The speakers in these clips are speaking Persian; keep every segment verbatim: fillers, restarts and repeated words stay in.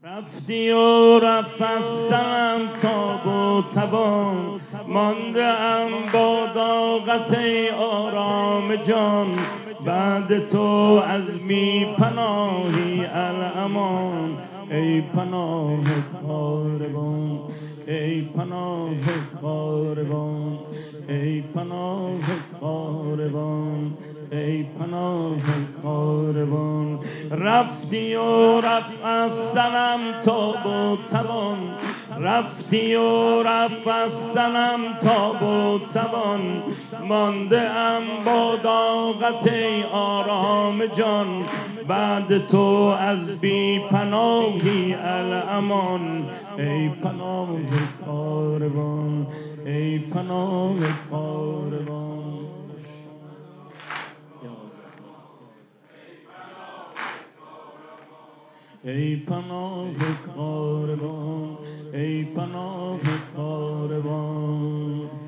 رفتی و رفتم تاب و توان، مانده ام با طاقت آرام جان. بعد تو از بی پناهی الامان، ای پناه کاروان، ای پناه کاروان، ای پناه کاروان، ای پناه کاروان. رفتی و رفت از سرم تاب و توان، رفتی و رفت از سرم تاب و توان. مانده ام با طاقت آرام جان. بعد تو از بی پناهی الامان، ای پناه کاروان، ای پناه کاروان. ای پناه کاروان، ای پناه کاروان.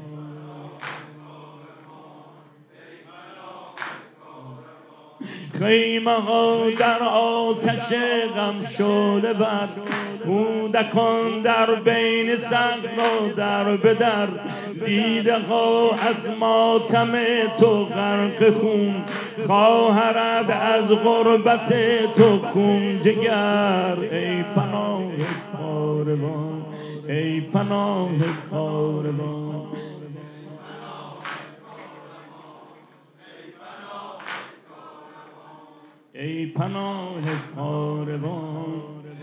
خیمه ها در آتش غم شعله ور، کودکان در بین صحرا در به در. دیده ها از ماتم تو غرق خون، خواهرت از غربت تو خون جگر. ای پناه کاروان، ای پناه کاروان. ای پناه کاروان.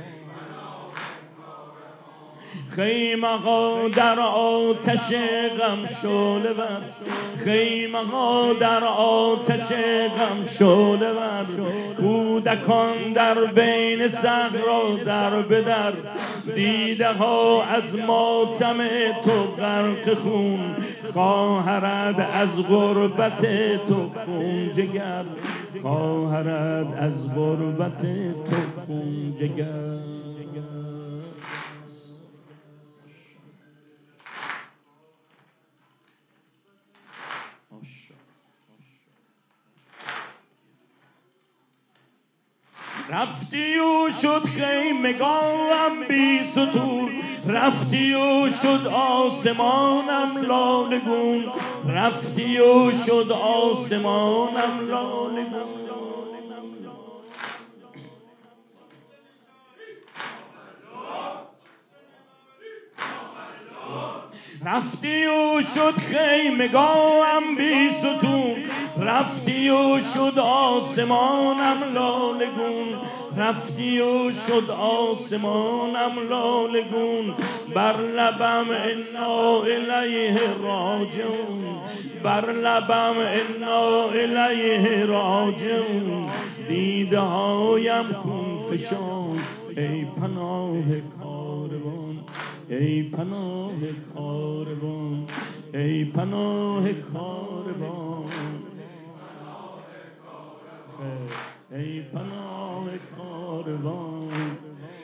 خیمه ها در آتش غم شعله ور، خیمه ها در آتش غم شعله ور. کودکان در بین صحرا در به در. دیده ها از ماتم تو غرق خون، خواهرت از غربت تو خون جگر. خواهرت از غربت تو خون جگر. رفتی و شد خیمگاهم بی ستور، رفتی و شد آسمانم لالگون، رفتی و شد آسمانم لالگون. رفتی و شد خیمگاهم بی ستون، رفتی و شد آسمانم لالگون، رفتی و شد آسمانم لالگون. بر لبم انا الیه راجعون، بر لبم انا الیه راجعون. دیده هایم خون فشان، ای پناه کاروان، ای پناه کاروان، ای پناه کاروان، ای پناه کاروان.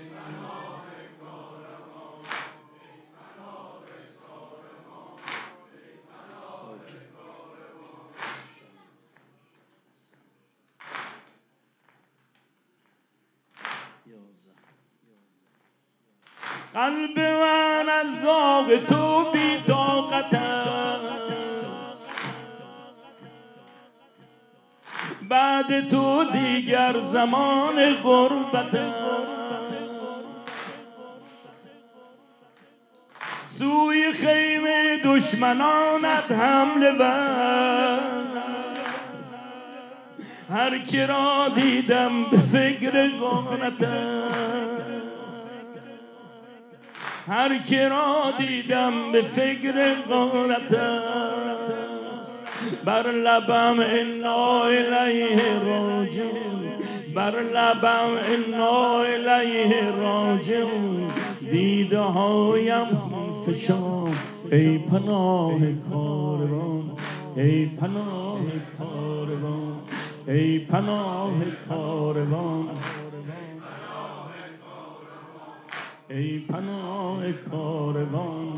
قلب من از داغ تو بی طاقت است، بعد تو دیگر زمان غربت است. سوی خیمه دشمنانت حمله ور، هر که را دیدم به فکر غارت است، هر که را دیدم به فکر غارت است. بر لبم انا الیه راجعون، بر لبم انا الیه راجعون. دیده هایم خون فشان، ای پناه کاروان، ای پناه کاروان، ای پناه کاروان، ای پناه کاروان.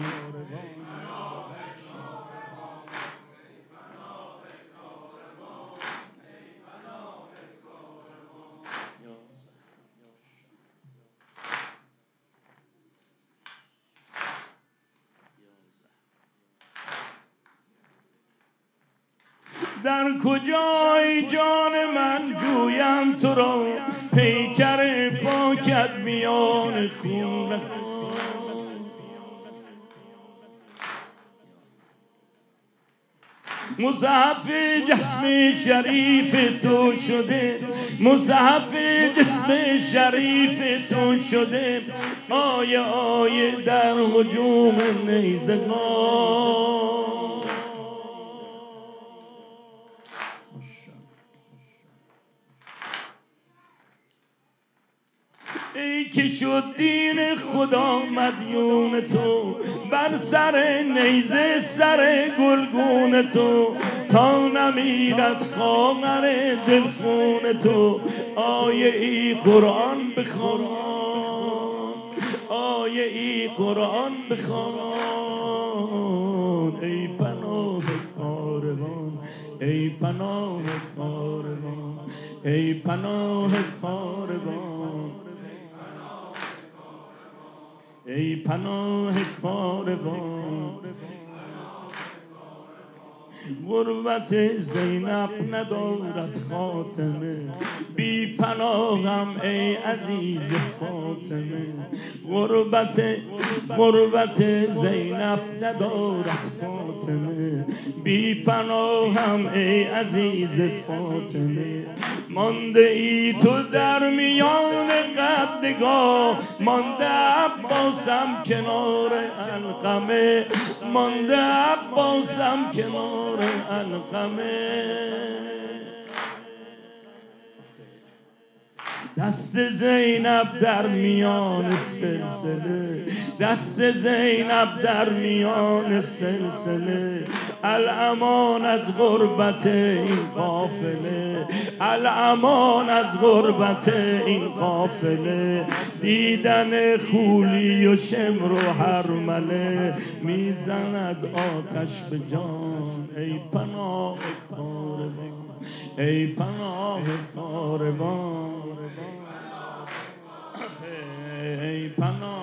در کجای جان من جویم تو را پیکر پاکت میان خون مصحف جسم شریف تو شده مصحف جسم شریف تو شده آیه آیه در هجوم نیزگان ای که شد دین خدا مدیون تو بر سر نیزه سر گلگون تو تا نمیرد خاور دلخون تو آیه ای قرآن بخوان آیه ای قرآن بخوان ای پناه کاروان ای پناه کاروان ای پناه کاروان ای پناه کاروان غربت زینب ندارد خاتمه بی پناهم ای عزیز فاطمه غربت غربت زینب ندارد خاتمه بی پناهم ای عزیز فاطمه مانده ای تو در میان قدگاه مانده عباسم کنار علقمه مانده عباسم کنار علقمه دست زینب در میان سلسله دست زینب در میان سلسله الامان از غربت این قافله الامان از غربت این قافله دیدن خولی و شمر و هرمله میزند آتش به جان ای پناه کاروان ای پناه کاروان ای پناه